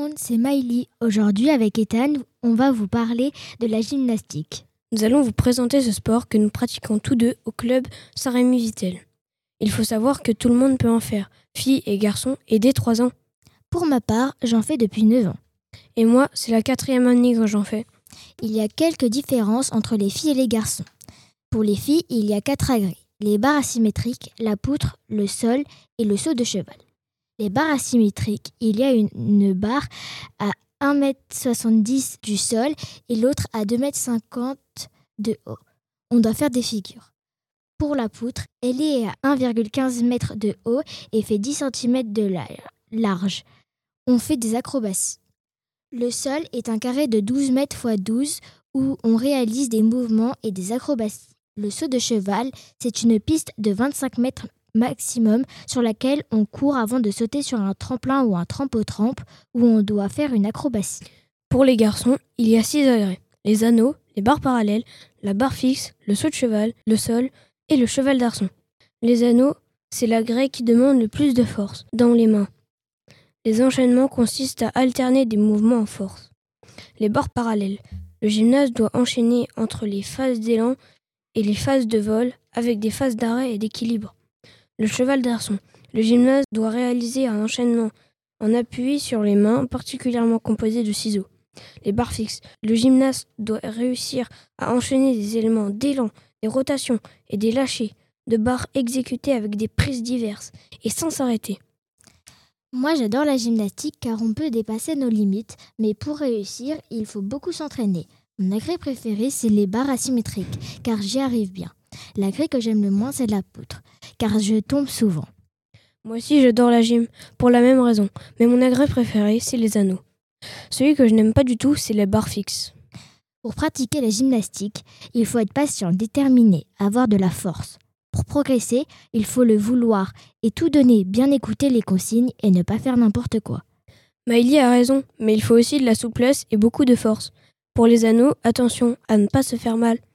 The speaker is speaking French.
monde, c'est Maïli. Aujourd'hui, avec Ethan, on va vous parler de la gymnastique. Nous allons vous présenter ce sport que nous pratiquons tous deux au club Saint-Rémy-Vitel. Il faut savoir que tout le monde peut en faire, filles et garçons, et dès 3 ans. Pour ma part, j'en fais depuis 9 ans. Et moi, c'est la 4e année que j'en fais. Il y a quelques différences entre les filles et les garçons. Pour les filles, il y a 4 agrès. Les barres asymétriques, la poutre, le sol et le saut de cheval. Les barres asymétriques, il y a une barre à 1,70 m du sol et l'autre à 2,50 m de haut. On doit faire des figures. Pour la poutre, elle est à 1,15 m de haut et fait 10 cm de large. On fait des acrobaties. Le sol est un carré de 12 m x 12 où on réalise des mouvements et des acrobaties. Le saut de cheval, c'est une piste de 25 mètres maximum sur laquelle on court avant de sauter sur un tremplin ou un trampo-trampe où on doit faire une acrobatie. Pour les garçons, il y a 6 agrès. Les anneaux, les barres parallèles, la barre fixe, le saut de cheval, le sol et le cheval d'arçon. Les anneaux, c'est l'agrès qui demande le plus de force dans les mains. Les enchaînements consistent à alterner des mouvements en force. Les barres parallèles. Le gymnaste doit enchaîner entre les phases d'élan et les phases de vol avec des phases d'arrêt et d'équilibre. Le cheval d'arçon. Le gymnaste doit réaliser un enchaînement en appui sur les mains, particulièrement composé de ciseaux. Les barres fixes. Le gymnaste doit réussir à enchaîner des éléments d'élan, des rotations et des lâchers de barres exécutés avec des prises diverses et sans s'arrêter. Moi, j'adore la gymnastique car on peut dépasser nos limites, mais pour réussir, il faut beaucoup s'entraîner. Mon agrès préféré, c'est les barres asymétriques, car j'y arrive bien. L'agrès que j'aime le moins, c'est la poutre, car je tombe souvent. Moi aussi, j'adore la gym, pour la même raison, mais mon agrès préféré, c'est les anneaux. Celui que je n'aime pas du tout, c'est les barres fixes. Pour pratiquer la gymnastique, il faut être patient, déterminé, avoir de la force. Pour progresser, il faut le vouloir et tout donner, bien écouter les consignes et ne pas faire n'importe quoi. Maïli a raison, mais il faut aussi de la souplesse et beaucoup de force. Pour les anneaux, attention à ne pas se faire mal.